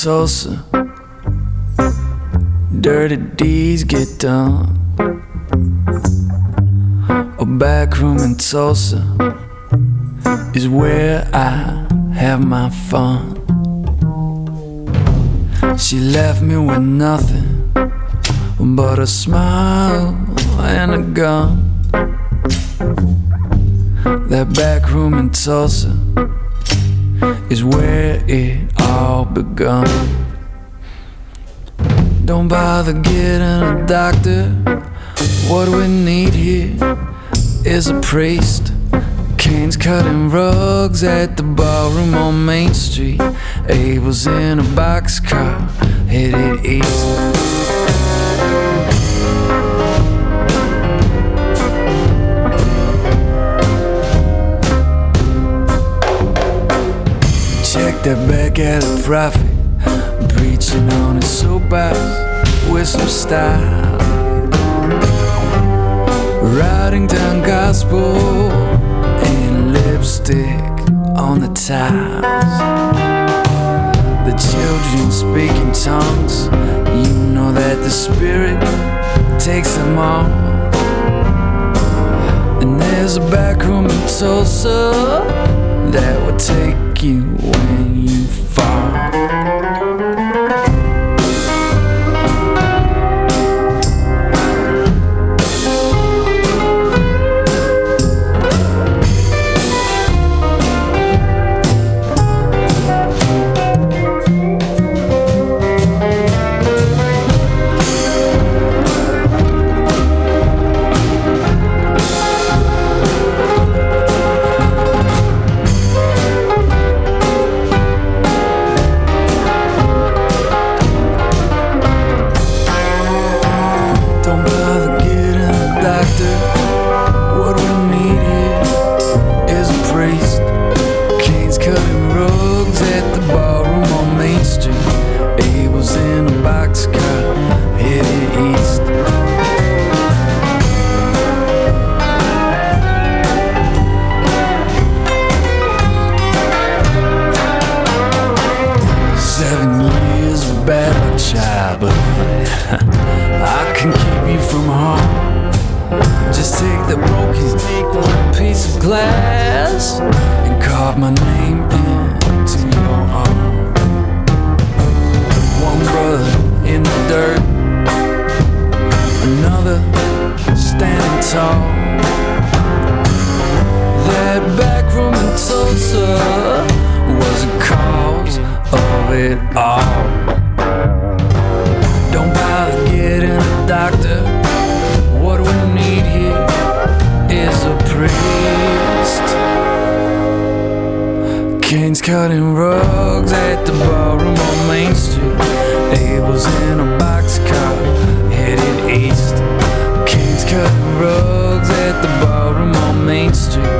Tulsa, dirty deeds get done. A back room in Tulsa is where I have my fun. She left me with nothing but a smile and a gun. That back room in Tulsa is where it all begun. Don't bother getting a doctor. What we need here is a priest. Canes cutting rugs at the ballroom on Main Street. Abel's in a boxcar headed east. Check that back alley prophet, preaching on his soapbox with some style, writing down gospel and lipstick on the tiles. The children speak in tongues. You know that the Spirit takes them all. And there's a back room in Tulsa that will take you when you fall. I can keep you from harm. Just take the broken piece of glass and carve my name into your arm. One brother in the dirt, another standing tall. That back room in Tulsa was the cause of it all. Don't bother getting a doctor. What we need here is a priest. Canes cutting rugs at the ballroom on Main Street. Abel's in a boxcar headed east. Canes cutting rugs at the ballroom on Main Street.